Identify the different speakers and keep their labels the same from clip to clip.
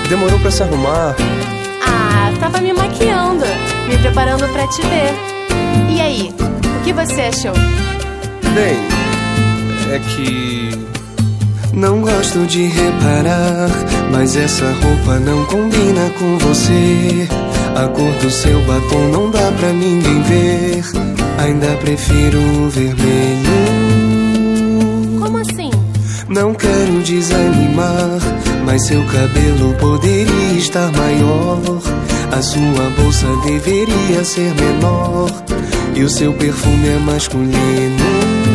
Speaker 1: Demorou pra se arrumar?
Speaker 2: Ah, tava me maquiando, me preparando pra te ver. E aí, o que você achou?
Speaker 1: Bem, é que...
Speaker 3: Não gosto de reparar, mas essa roupa não combina com você. A cor do seu batom não dá pra ninguém ver. Ainda prefiro o vermelho.
Speaker 2: Como assim?
Speaker 3: Não quero desanimar, mas seu cabelo poderia estar maior. A sua bolsa deveria ser menor. E o seu perfume é masculino.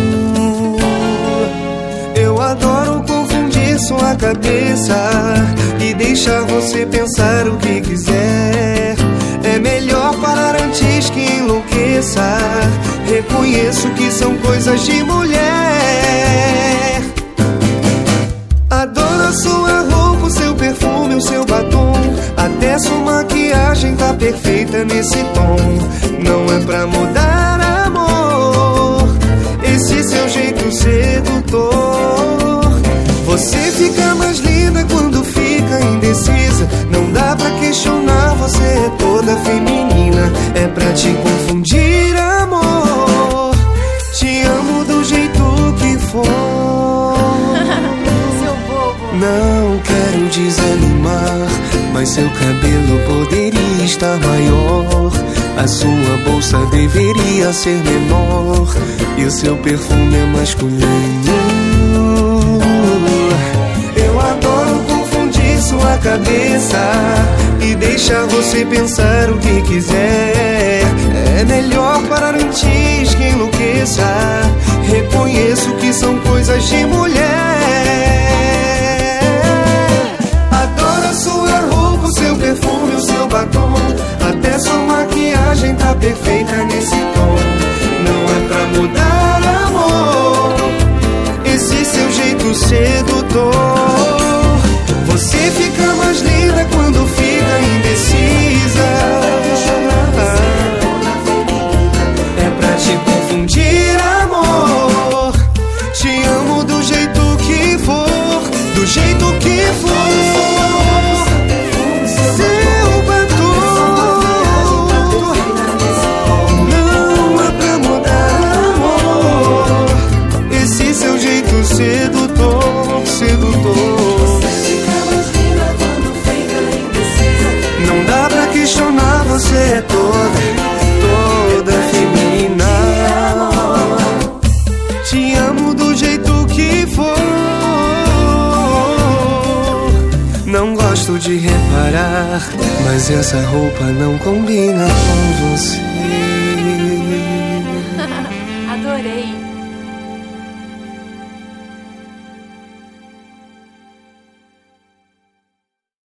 Speaker 3: Eu adoro confundir sua cabeça e deixar você pensar o que quiser. É melhor parar antes que enlouqueça. Reconheço que são coisas de mulher. Adoro a sua roupa, o seu perfume, o seu batom. Até sua maquiagem tá perfeita nesse tom. Não é pra mudar, amor, esse seu jeito sedutor. Você fica mais linda quando fica indecisa. Não dá pra questionar, você é toda feminina. É pra te confundir, amor. Te amo do jeito que for.
Speaker 2: Seu bobo.
Speaker 3: Não quero desanimar, mas seu cabelo poderia estar maior. A sua bolsa deveria ser menor. E o seu perfume é masculino. Eu adoro confundir sua cabeça e deixar você pensar o que quiser. É melhor parar antes que enlouqueça. Reconheço que são coisas de mulher. Adoro a sua roupa, o seu perfume, o seu batom. Até sua maquiagem tá perfeita nesse tom. Não é pra mudar, amor, esse seu jeito sedutor. Você fica mais linda quando fica indecisa. É pra te confundir, amor. Te amo do jeito que for, do jeito que for. Seu batom não é pra mudar, amor, esse seu jeito sedutor, sedutor. Não dá pra questionar, você é toda feminina. Te amo do jeito que for. Não gosto de reparar, mas essa roupa não combina com você.